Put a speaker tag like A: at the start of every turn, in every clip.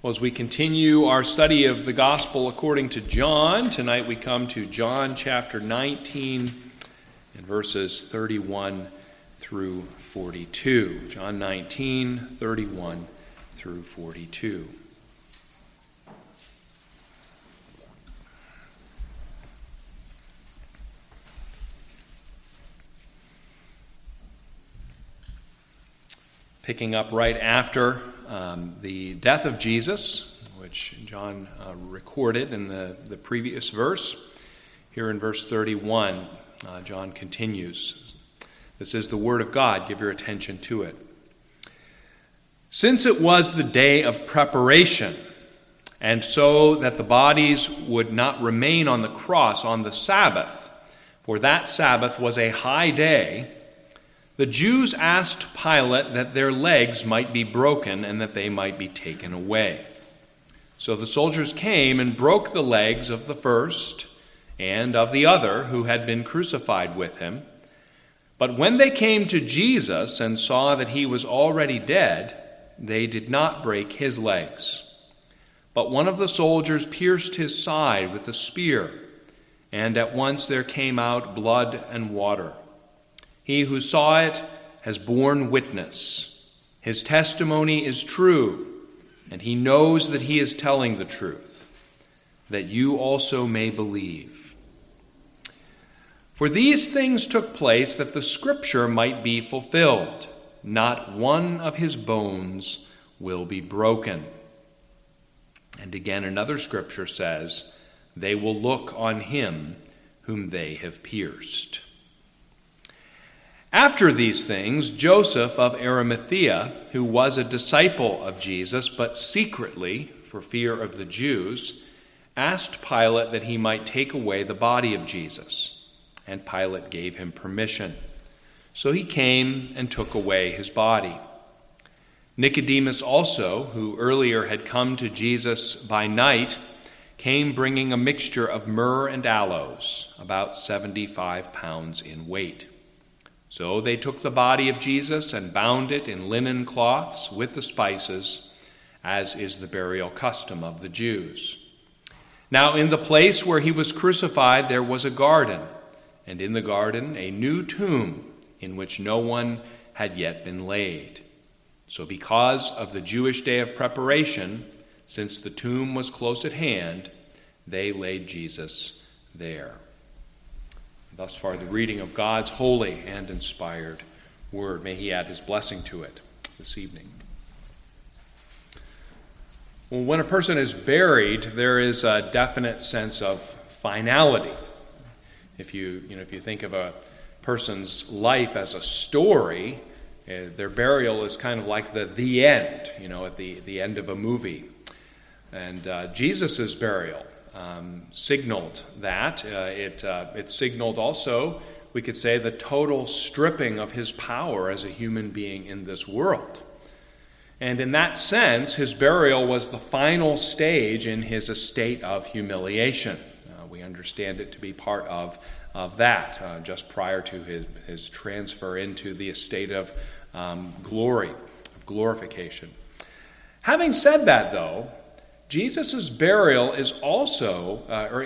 A: Well, as we continue our study of the Gospel according to John, tonight we come to John chapter 19 and verses 31 through 42. John 19, 31 through 42. Picking up right after the death of Jesus, which John recorded in the previous verse. Here in verse 31, John continues. This is the word of God. Give your attention to it. Since it was the day of preparation, and so that the bodies would not remain on the cross on the Sabbath, for that Sabbath was a high day, the Jews asked Pilate that their legs might be broken and that they might be taken away. So the soldiers came and broke the legs of the first and of the other who had been crucified with him. But when they came to Jesus and saw that he was already dead, they did not break his legs. But one of the soldiers pierced his side with a spear, and at once there came out blood and water. He who saw it has borne witness. His testimony is true, and he knows that he is telling the truth, that you also may believe. For these things took place that the scripture might be fulfilled. Not one of his bones will be broken. And again, another scripture says, they will look on him whom they have pierced. After these things, Joseph of Arimathea, who was a disciple of Jesus, but secretly, for fear of the Jews, asked Pilate that he might take away the body of Jesus. And Pilate gave him permission. So he came and took away his body. Nicodemus also, who earlier had come to Jesus by night, came bringing a mixture of myrrh and aloes, about 75 pounds in weight. So they took the body of Jesus and bound it in linen cloths with the spices, as is the burial custom of the Jews. Now in the place where he was crucified there was a garden, and in the garden a new tomb in which no one had yet been laid. So because of the Jewish day of preparation, since the tomb was close at hand, they laid Jesus there. Thus far, the reading of God's holy and inspired word. May he add his blessing to it this evening. Well, when a person is buried, there is a definite sense of finality. If you think of a person's life as a story, their burial is kind of like the end, at the end of a movie. And Jesus' burial signaled that. It signaled also, we could say, the total stripping of his power as a human being in this world. And in that sense, his burial was the final stage in his estate of humiliation. We understand it to be part of that, just prior to his transfer into the estate of glory, of glorification. Having said that, though, Jesus' burial is also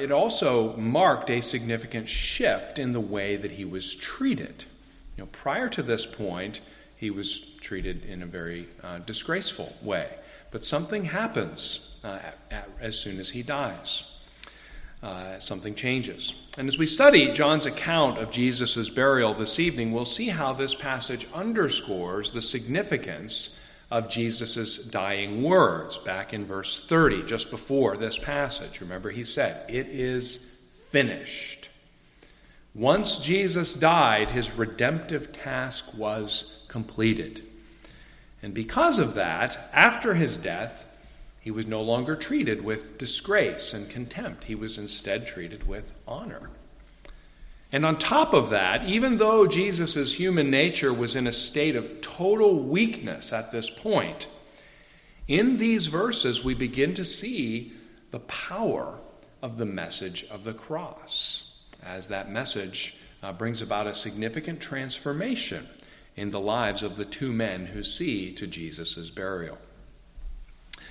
A: marked a significant shift in the way that he was treated. Prior to this point, he was treated in a very disgraceful way. But something happens as soon as he dies. Something changes. And as we study John's account of Jesus' burial this evening, we'll see how this passage underscores the significance of Jesus' dying words back in verse 30, just before this passage. Remember, he said, "It is finished." Once Jesus died, his redemptive task was completed. And because of that, after his death, he was no longer treated with disgrace and contempt. He was instead treated with honor. And on top of that, even though Jesus' human nature was in a state of total weakness at this point, in these verses we begin to see the power of the message of the cross, as that message brings about a significant transformation in the lives of the two men who see to Jesus' burial.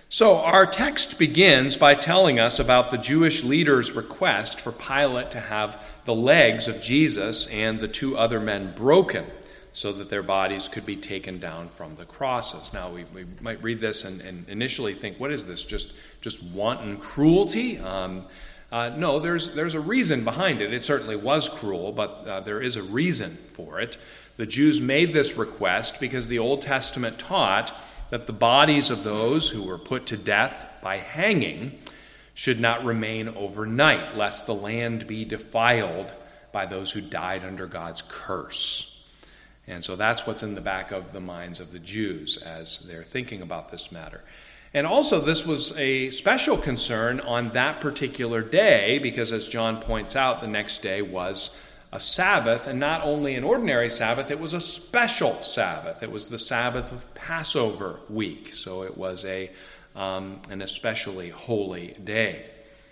A: So our text begins by telling us about the Jewish leaders' request for Pilate to have the legs of Jesus and the two other men broken so that their bodies could be taken down from the crosses. Now, we might read this and initially think, what is this, just wanton cruelty? No, there's a reason behind it. It certainly was cruel, but there is a reason for it. The Jews made this request because the Old Testament taught that the bodies of those who were put to death by hanging should not remain overnight, lest the land be defiled by those who died under God's curse. And so that's what's in the back of the minds of the Jews as they're thinking about this matter. And also, this was a special concern on that particular day, because as John points out, the next day was a Sabbath, and not only an ordinary Sabbath, it was a special Sabbath. It was the Sabbath of Passover week, so it was an especially holy day.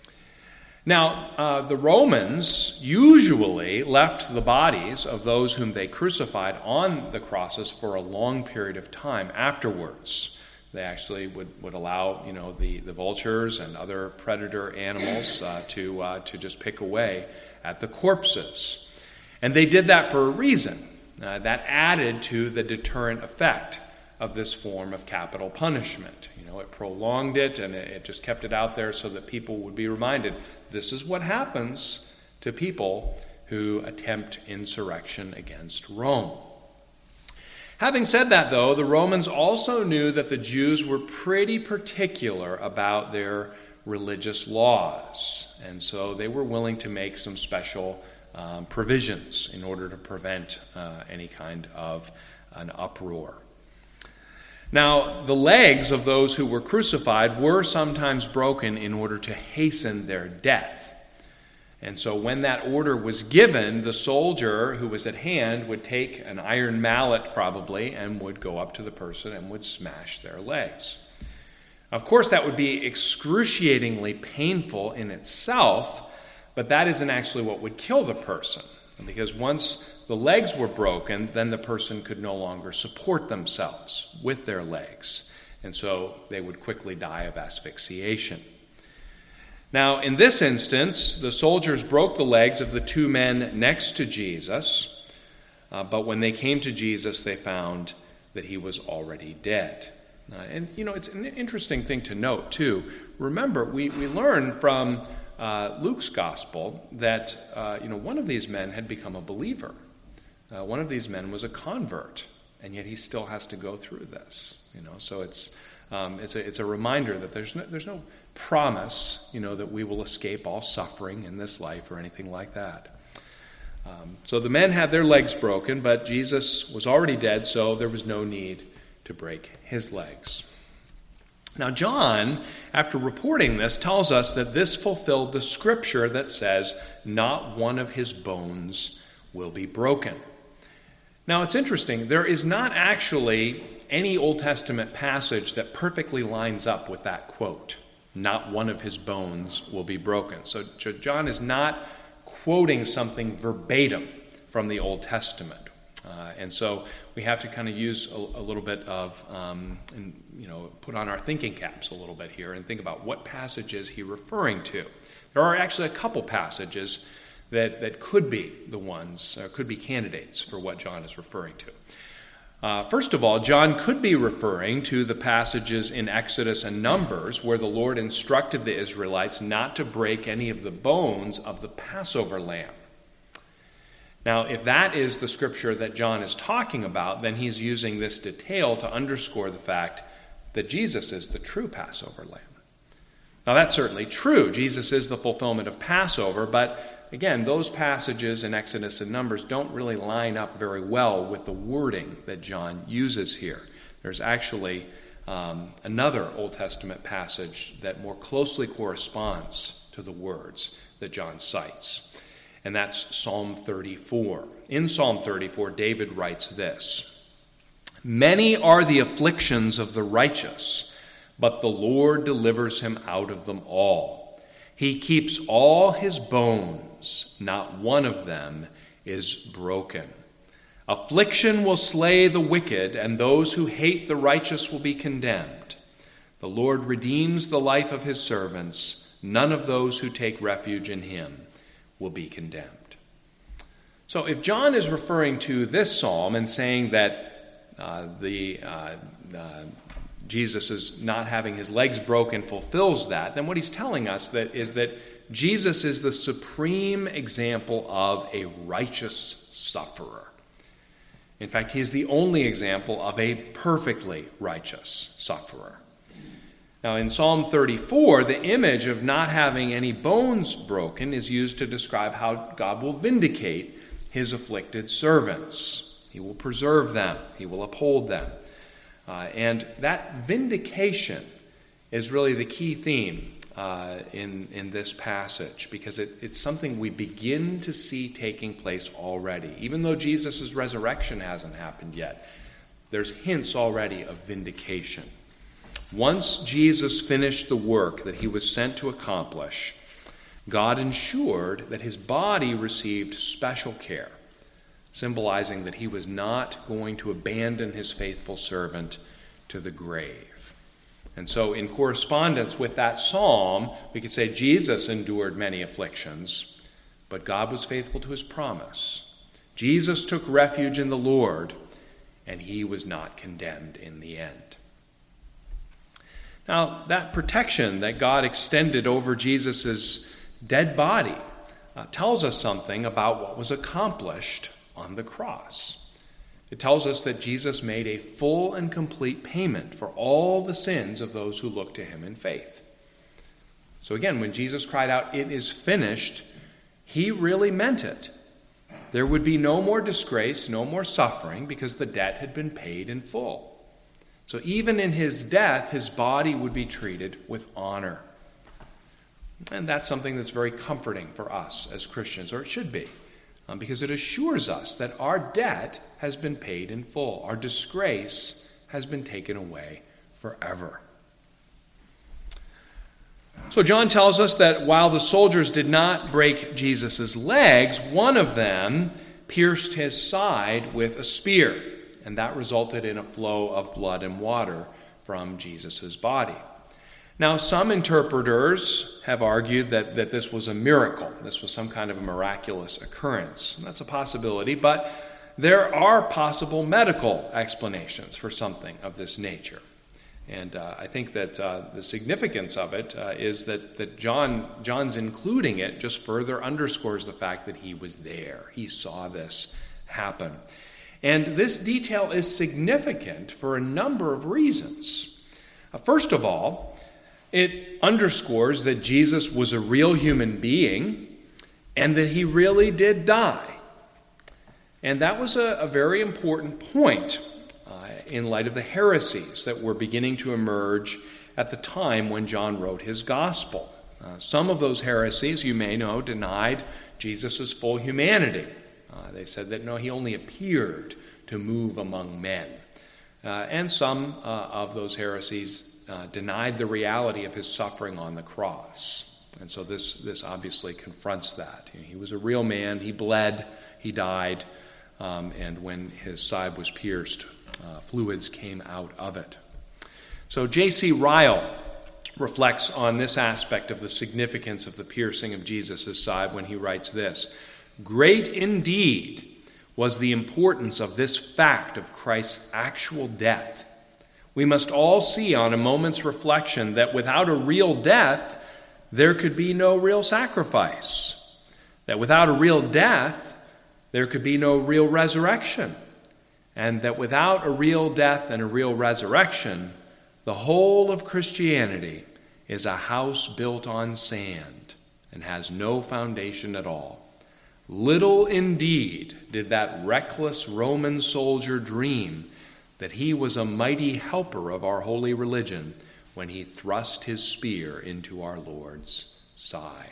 A: Now, the Romans usually left the bodies of those whom they crucified on the crosses for a long period of time afterwards. They actually would allow, the vultures and other predator animals to just pick away at the corpses. And they did that for a reason. That added to the deterrent effect of this form of capital punishment. It prolonged it, and it just kept it out there so that people would be reminded, this is what happens to people who attempt insurrection against Rome. Having said that, though, the Romans also knew that the Jews were pretty particular about their religious laws, and so they were willing to make some special provisions in order to prevent any kind of an uproar. Now, the legs of those who were crucified were sometimes broken in order to hasten their death. And so when that order was given, the soldier who was at hand would take an iron mallet probably and would go up to the person and would smash their legs. Of course, that would be excruciatingly painful in itself, but that isn't actually what would kill the person. Because once the legs were broken, then the person could no longer support themselves with their legs. And so they would quickly die of asphyxiation. Now, in this instance, the soldiers broke the legs of the two men next to Jesus, but when they came to Jesus, they found that he was already dead. It's an interesting thing to note, too. Remember, we learn from Luke's gospel that one of these men had become a believer. One of these men was a convert, and yet he still has to go through this. So it's a reminder that there's no promise that we will escape all suffering in this life or anything like that. So the men had their legs broken, but Jesus was already dead, so there was no need to break his legs. Now, John, after reporting this, tells us that this fulfilled the scripture that says, "Not one of his bones will be broken." Now, it's interesting. There is not actually any Old Testament passage that perfectly lines up with that quote, "Not one of his bones will be broken." So John is not quoting something verbatim from the Old Testament. And so we have to kind of use a little bit of, put on our thinking caps a little bit here and think about what passage is he referring to. There are actually a couple passages that could be the ones, could be candidates for what John is referring to. First of all, John could be referring to the passages in Exodus and Numbers where the Lord instructed the Israelites not to break any of the bones of the Passover lamb. Now, if that is the scripture that John is talking about, then he's using this detail to underscore the fact that Jesus is the true Passover lamb. Now, that's certainly true. Jesus is the fulfillment of Passover, but again, those passages in Exodus and Numbers don't really line up very well with the wording that John uses here. There's actually another Old Testament passage that more closely corresponds to the words that John cites. And that's Psalm 34. In Psalm 34, David writes this: "Many are the afflictions of the righteous, but the Lord delivers him out of them all. He keeps all his bones, not one of them is broken. Affliction will slay the wicked, and those who hate the righteous will be condemned. The Lord redeems the life of his servants. None of those who take refuge in him will be condemned. So if John is referring to this psalm and saying that Jesus is not having his legs broken fulfills that, then what he's telling us is that Jesus is the supreme example of a righteous sufferer. In fact, he is the only example of a perfectly righteous sufferer. Now, in Psalm 34, the image of not having any bones broken is used to describe how God will vindicate his afflicted servants. He will preserve them. He will uphold them. And that vindication is really the key theme in this passage, because it's something we begin to see taking place already. Even though Jesus' resurrection hasn't happened yet, there's hints already of vindication. Once Jesus finished the work that he was sent to accomplish, God ensured that his body received special care, symbolizing that he was not going to abandon his faithful servant to the grave. And so in correspondence with that psalm, we could say Jesus endured many afflictions, but God was faithful to his promise. Jesus took refuge in the Lord, and he was not condemned in the end. Now, that protection that God extended over Jesus' dead body tells us something about what was accomplished on the cross. It tells us that Jesus made a full and complete payment for all the sins of those who look to him in faith. So again, when Jesus cried out, "It is finished," he really meant it. There would be no more disgrace, no more suffering, because the debt had been paid in full. So even in his death, his body would be treated with honor. And that's something that's very comforting for us as Christians, or it should be, because it assures us that our debt has been paid in full. Our disgrace has been taken away forever. So John tells us that while the soldiers did not break Jesus' legs, one of them pierced his side with a spear, and that resulted in a flow of blood and water from Jesus' body. Now, some interpreters have argued that this was a miracle. This was some kind of a miraculous occurrence. And that's a possibility, but there are possible medical explanations for something of this nature. And I think that the significance of it is that John's including it just further underscores the fact that he was there. He saw this happen. And this detail is significant for a number of reasons. First of all, it underscores that Jesus was a real human being and that he really did die. And that was a very important point in light of the heresies that were beginning to emerge at the time when John wrote his gospel. Some of those heresies, you may know, denied Jesus' full humanity. They said that, no, he only appeared to move among men. And some of those heresies denied the reality of his suffering on the cross. And so this obviously confronts that. He was a real man. He bled. He died. And when his side was pierced, fluids came out of it. So J.C. Ryle reflects on this aspect of the significance of the piercing of Jesus' side when he writes this: "Great indeed was the importance of this fact of Christ's actual death. We must all see on a moment's reflection that without a real death, there could be no real sacrifice. That without a real death, there could be no real resurrection. And that without a real death and a real resurrection, the whole of Christianity is a house built on sand and has no foundation at all. Little indeed did that reckless Roman soldier dream that he was a mighty helper of our holy religion when he thrust his spear into our Lord's side."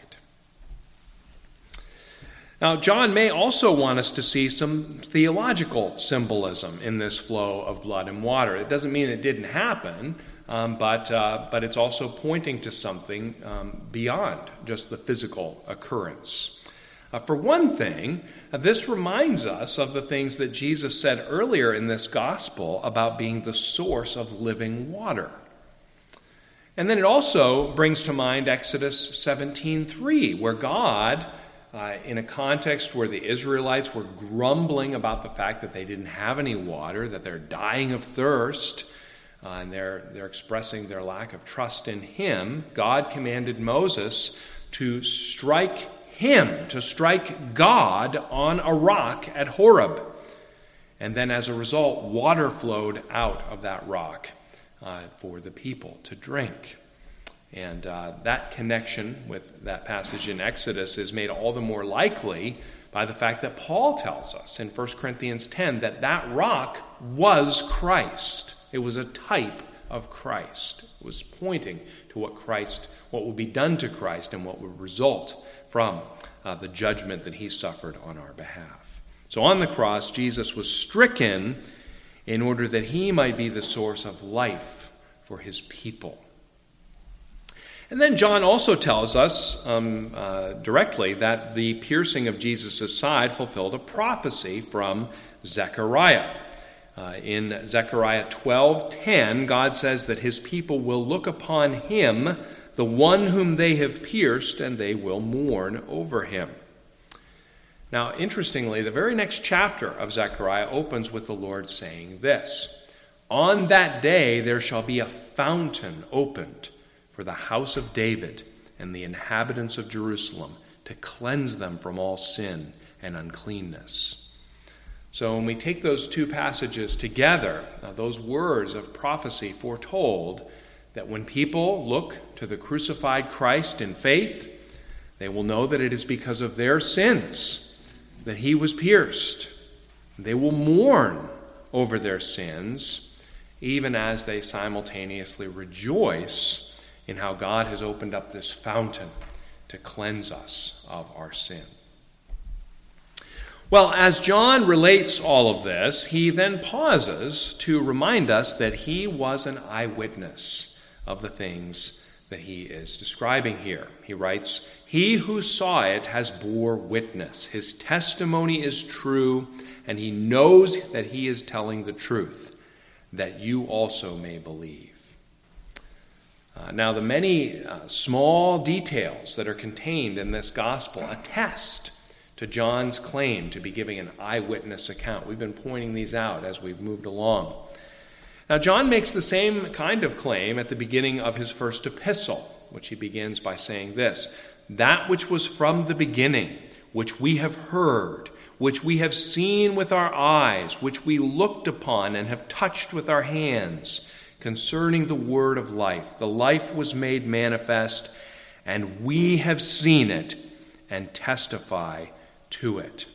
A: Now, John may also want us to see some theological symbolism in this flow of blood and water. It doesn't mean it didn't happen, but it's also pointing to something beyond just the physical occurrence. For one thing, this reminds us of the things that Jesus said earlier in this gospel about being the source of living water. And then it also brings to mind Exodus 17:3, where God, in a context where the Israelites were grumbling about the fact that they didn't have any water, that they're dying of thirst, and they're expressing their lack of trust in him, God commanded Moses to strike God on a rock at Horeb. And then as a result, water flowed out of that rock for the people to drink. And that connection with that passage in Exodus is made all the more likely by the fact that Paul tells us in 1 Corinthians 10 that rock was Christ. It was a type of Christ. It was pointing to what would be done to Christ and what would result from the judgment that he suffered on our behalf. So on the cross, Jesus was stricken in order that he might be the source of life for his people. And then John also tells us directly that the piercing of Jesus' side fulfilled a prophecy from Zechariah. In Zechariah 12:10, God says that his people will look upon him, the one whom they have pierced, and they will mourn over him. Now, interestingly, the very next chapter of Zechariah opens with the Lord saying this: "On that day there shall be a fountain opened for the house of David and the inhabitants of Jerusalem, to cleanse them from all sin and uncleanness." So when we take those two passages together, those words of prophecy foretold that when people look to the crucified Christ in faith, they will know that it is because of their sins that he was pierced. They will mourn over their sins, even as they simultaneously rejoice in how God has opened up this fountain to cleanse us of our sin. Well, as John relates all of this, he then pauses to remind us that he was an eyewitness of the things that he is describing here. He writes, "He who saw it has bore witness. His testimony is true, and he knows that he is telling the truth, that you also may believe." Now, the many small details that are contained in this gospel attest to John's claim to be giving an eyewitness account. We've been pointing these out as we've moved along. Now, John makes the same kind of claim at the beginning of his first epistle, which he begins by saying this: "That which was from the beginning, which we have heard, which we have seen with our eyes, which we looked upon and have touched with our hands, concerning the word of life. The life was made manifest, and we have seen it and testify to it."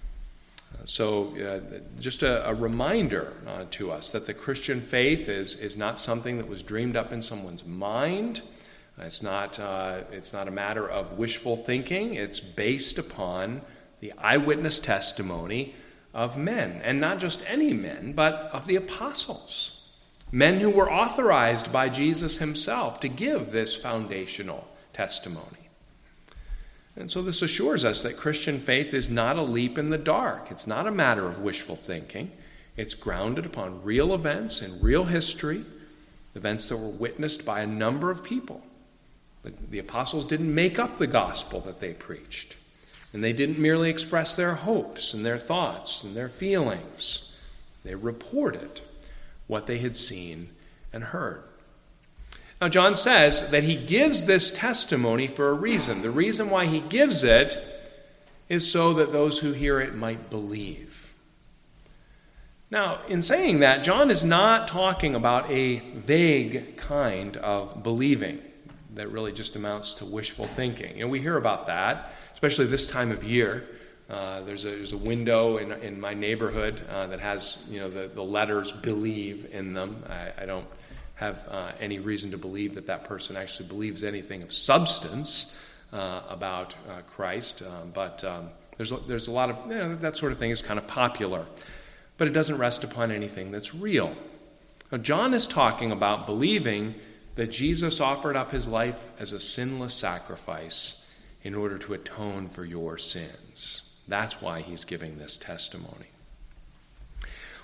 A: So just a reminder to us that the Christian faith is not something that was dreamed up in someone's mind. It's not a matter of wishful thinking. It's based upon the eyewitness testimony of men, and not just any men, but of the apostles, men who were authorized by Jesus himself to give this foundational testimony. And so this assures us that Christian faith is not a leap in the dark. It's not a matter of wishful thinking. It's grounded upon real events and real history, events that were witnessed by a number of people. The apostles didn't make up the gospel that they preached, and they didn't merely express their hopes and their thoughts and their feelings. They reported what they had seen and heard. Now, John says that he gives this testimony for a reason. The reason why he gives it is so that those who hear it might believe. Now, in saying that, John is not talking about a vague kind of believing that really just amounts to wishful thinking. And we hear about that, especially this time of year. There's a window in my neighborhood that has the letters "believe" in them. I don't have any reason to believe that person actually believes anything of substance about Christ, but there's a lot of that sort of thing is kind of popular, but it doesn't rest upon anything that's real. Now, John is talking about believing that Jesus offered up his life as a sinless sacrifice in order to atone for your sins. That's why he's giving this testimony.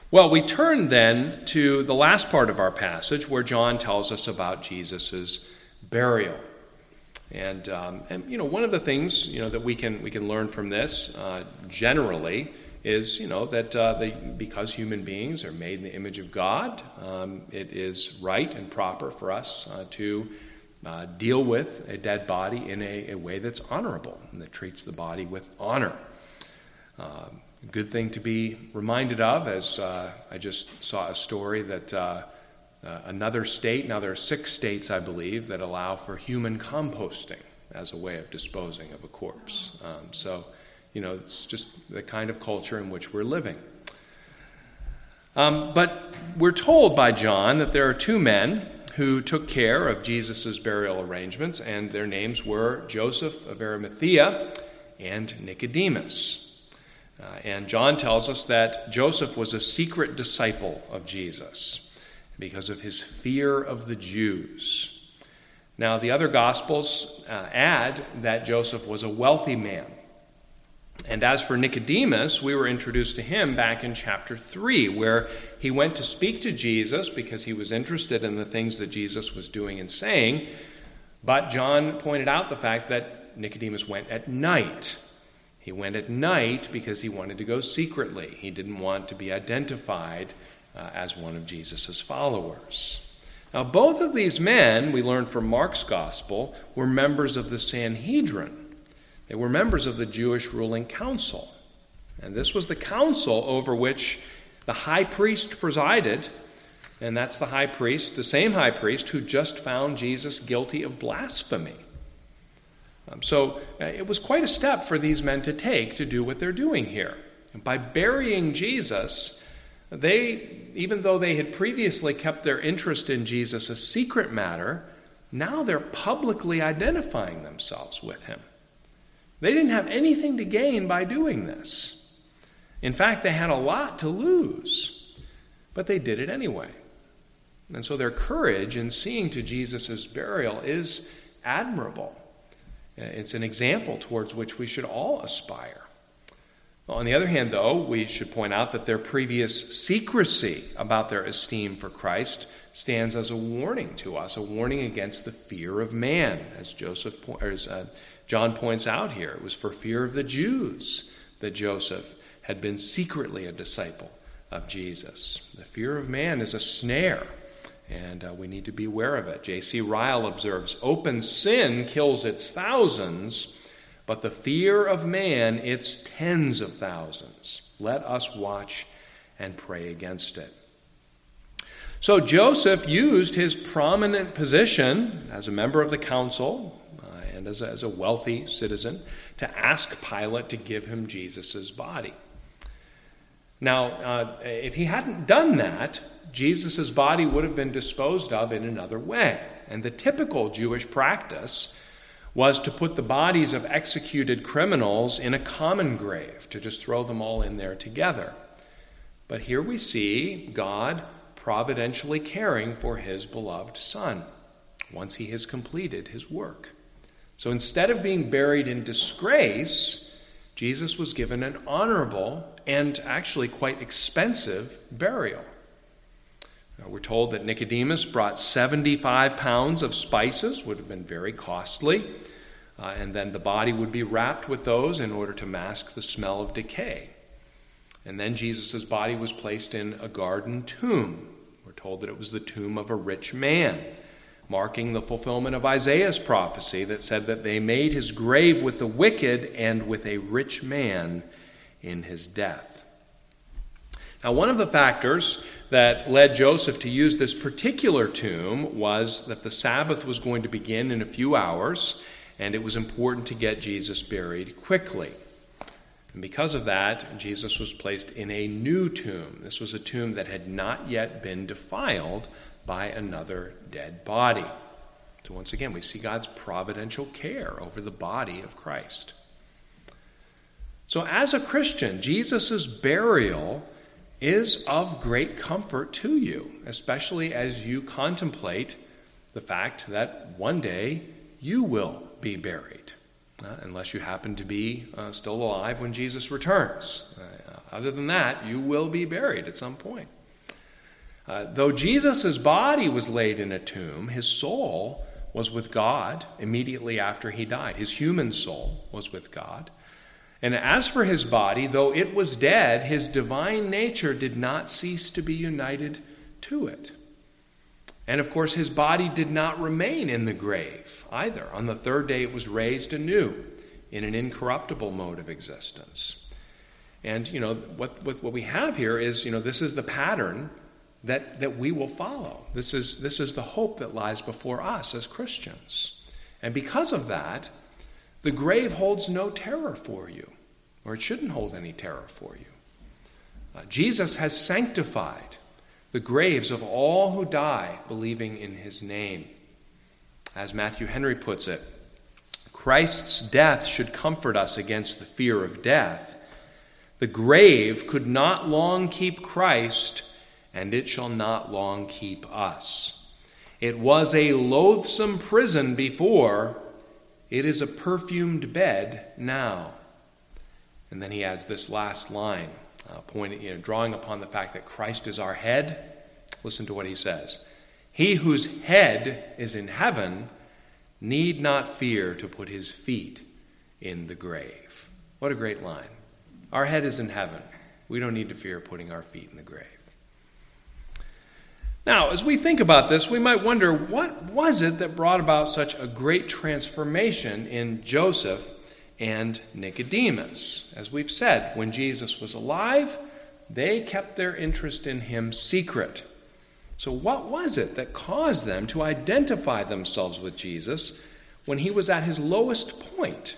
A: Well, we turn then to the last part of our passage where John tells us about Jesus' burial. And one of the things that we can learn from this generally is that because human beings are made in the image of God, it is right and proper for us to deal with a dead body in a way that's honorable and that treats the body with honor. Good thing to be reminded of, as I just saw a story that another state, now there are 6 states, I believe, that allow for human composting as a way of disposing of a corpse. It's just the kind of culture in which we're living. But we're told by John that there are 2 men who took care of Jesus' burial arrangements, and their names were Joseph of Arimathea and Nicodemus. And John tells us that Joseph was a secret disciple of Jesus because of his fear of the Jews. Now, the other Gospels add that Joseph was a wealthy man. And as for Nicodemus, we were introduced to him back in chapter 3, where he went to speak to Jesus because he was interested in the things that Jesus was doing and saying. But John pointed out the fact that Nicodemus went at night. He went at night because he wanted to go secretly. He didn't want to be identified as one of Jesus' followers. Now, both of these men, we learned from Mark's gospel, were members of the Sanhedrin. They were members of the Jewish ruling council. And this was the council over which the high priest presided, and that's the high priest, the same high priest who just found Jesus guilty of blasphemy. So it was quite a step for these men to take to do what they're doing here. And by burying Jesus, even though they had previously kept their interest in Jesus a secret matter, now they're publicly identifying themselves with him. They didn't have anything to gain by doing this. In fact, they had a lot to lose, but they did it anyway. And so their courage in seeing to Jesus' burial is admirable. It's an example towards which we should all aspire. Well, on the other hand, though, we should point out that their previous secrecy about their esteem for Christ stands as a warning to us, a warning against the fear of man, as John points out here. It was for fear of the Jews that Joseph had been secretly a disciple of Jesus. The fear of man is a snare, and we need to be aware of it. J.C. Ryle observes, "Open sin kills its thousands, but the fear of man its tens of thousands. Let us watch and pray against it." So Joseph used his prominent position as a member of the council and as a wealthy citizen to ask Pilate to give him Jesus' body. Now, if he hadn't done that, Jesus' body would have been disposed of in another way. And the typical Jewish practice was to put the bodies of executed criminals in a common grave, to just throw them all in there together. But here we see God providentially caring for his beloved Son once he has completed his work. So instead of being buried in disgrace, Jesus was given an honorable and actually quite expensive burial. We're told that Nicodemus brought 75 pounds of spices, would have been very costly, and then the body would be wrapped with those in order to mask the smell of decay. And then Jesus' body was placed in a garden tomb. We're told that it was the tomb of a rich man, marking the fulfillment of Isaiah's prophecy that said that they made his grave with the wicked and with a rich man in his death. Now, one of the factors that led Joseph to use this particular tomb was that the Sabbath was going to begin in a few hours, and it was important to get Jesus buried quickly. And because of that, Jesus was placed in a new tomb. This was a tomb that had not yet been defiled by another dead body. So once again, we see God's providential care over the body of Christ. So as a Christian, Jesus' burial is of great comfort to you, especially as you contemplate the fact that one day you will be buried, unless you happen to be still alive when Jesus returns. Other than that, you will be buried at some point. Though Jesus' body was laid in a tomb, his soul was with God immediately after he died. His human soul was with God. And as for his body, though it was dead, his divine nature did not cease to be united to it. And of course, his body did not remain in the grave either. On the third day, it was raised anew in an incorruptible mode of existence. And, what we have here is, this is the pattern that we will follow. This is the hope that lies before us as Christians. And because of that, the grave holds no terror for you, or it shouldn't hold any terror for you. Jesus has sanctified the graves of all who die believing in his name. As Matthew Henry puts it, Christ's death should comfort us against the fear of death. The grave could not long keep Christ, and it shall not long keep us. It was a loathsome prison before, it is a perfumed bed now. And then he adds this last line, drawing upon the fact that Christ is our head. Listen to what he says. He whose head is in heaven need not fear to put his feet in the grave. What a great line. Our head is in heaven. We don't need to fear putting our feet in the grave. Now, as we think about this, we might wonder, what was it that brought about such a great transformation in Joseph and Nicodemus? As we've said, when Jesus was alive, they kept their interest in him secret. So what was it that caused them to identify themselves with Jesus when he was at his lowest point?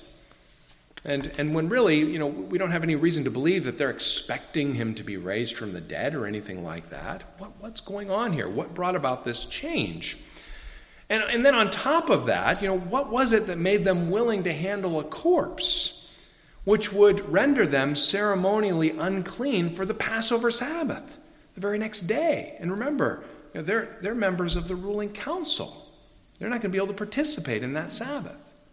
A: And when really, we don't have any reason to believe that they're expecting him to be raised from the dead or anything like that. What's going on here? What brought about this change? And then on top of that, what was it that made them willing to handle a corpse, which would render them ceremonially unclean for the Passover Sabbath, the very next day? And remember, they're members of the ruling council. They're not going to be able to participate in that Sabbath.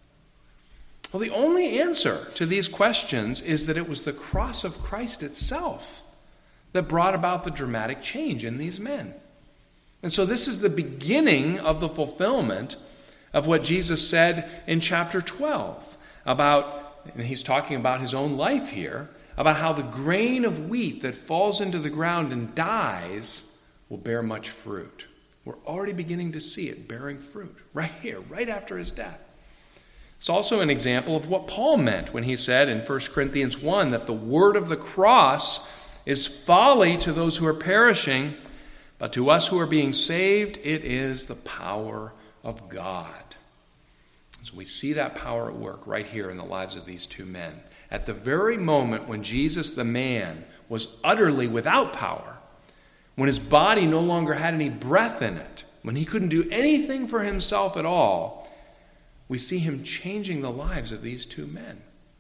A: Well, the only answer to these questions is that it was the cross of Christ itself that brought about the dramatic change in these men. And so this is the beginning of the fulfillment of what Jesus said in chapter 12 about, and he's talking about his own life here, about how the grain of wheat that falls into the ground and dies will bear much fruit. We're already beginning to see it bearing fruit right here, right after his death. It's also an example of what Paul meant when he said in 1 Corinthians 1 that the word of the cross is folly to those who are perishing, but to us who are being saved, it is the power of God. So we see that power at work right here in the lives of these two men. At the very moment when Jesus, the man, was utterly without power, when his body no longer had any breath in it, when he couldn't do anything for himself at all, we see him changing the lives of these two men.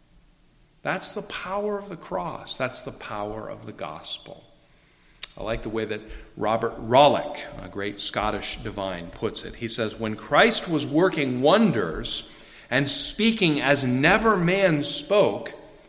A: That's the power of the cross. That's the power of the gospel. I like the way that Robert Rollock, a great Scottish divine, puts it. He says, when Christ was working wonders and speaking as never man spoke,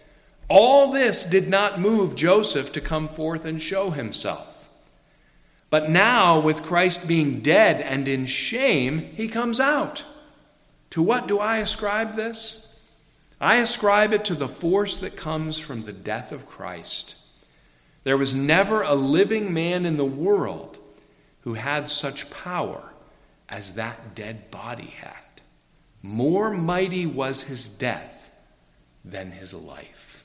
A: all this did not move Joseph to come forth and show himself. But now, with Christ being dead and in shame, he comes out. To what do I ascribe this? I ascribe it to the force that comes from the death of Christ. There was never a living man in the world who had such power as that dead body had. More mighty was his death than his life.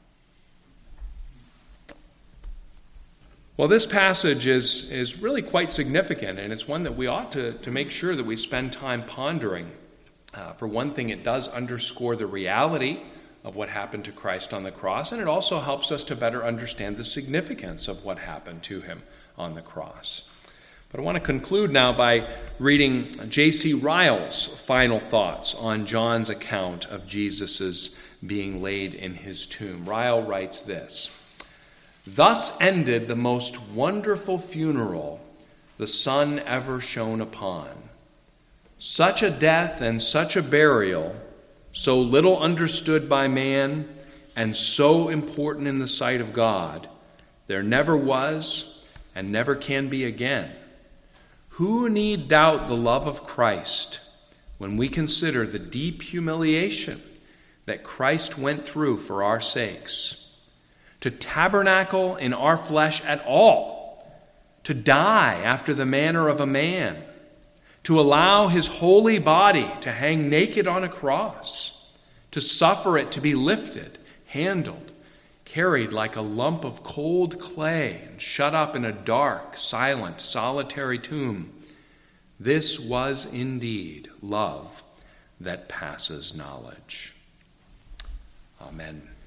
A: Well, this passage is really quite significant, and it's one that we ought to make sure that we spend time pondering. For one thing, it does underscore the reality of what happened to Christ on the cross, and it also helps us to better understand the significance of what happened to him on the cross. But I want to conclude now by reading J.C. Ryle's final thoughts on John's account of Jesus' being laid in his tomb. Ryle writes this: "Thus ended the most wonderful funeral the sun ever shone upon. Such a death and such a burial, so little understood by man, and so important in the sight of God, there never was and never can be again. Who need doubt the love of Christ when we consider the deep humiliation that Christ went through for our sakes? To tabernacle in our flesh at all, to die after the manner of a man, to allow his holy body to hang naked on a cross, to suffer it to be lifted, handled, carried like a lump of cold clay and shut up in a dark, silent, solitary tomb. This was indeed love that passes knowledge. Amen.